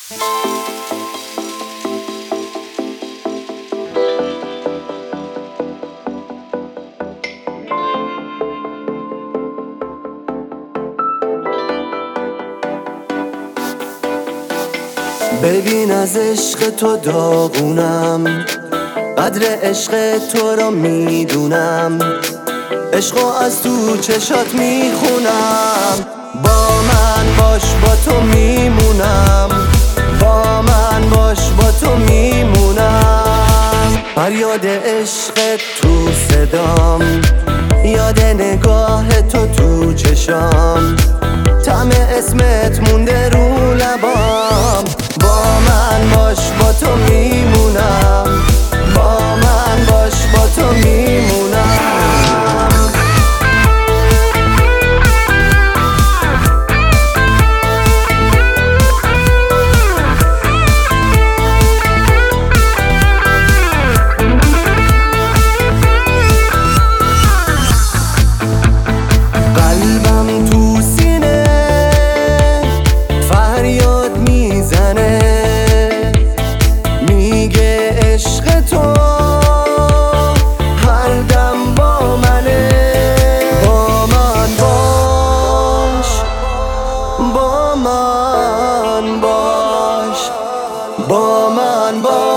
ببین از عشق تو داغونم، قدر عشق تو را میدونم، عشقو از تو چشات میخونم. با من باش با تو میمونم، با من باش با تو میمونم. فریاد عشق تو صدام، یاد نگاه تو تو چشام، طعم اسمت مونده رو لبام. با من باش با تو میمونم، با من باش با تو میمونم. قلبم تو سینه فریاد میزنه، میگه عشق تو هر دم با منه. با من باش، با من باش، با من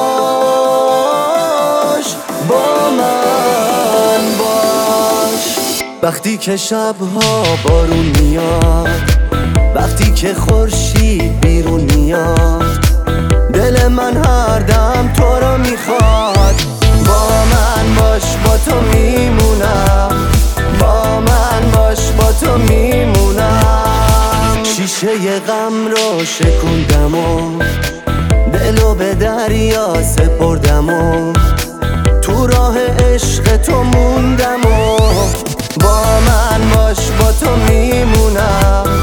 باش، با من باش. وقتی که شبها بارون میاد، وقتی که خورشید بیرون میاد، دل من هر دم تو رو میخواد. با من باش با تو میمونم، با من باش با تو میمونم. شیشه غم رو شکوندم و دلو به دریا سپردم و تو راه عشق تو موندم و با من باش با تو میمونم،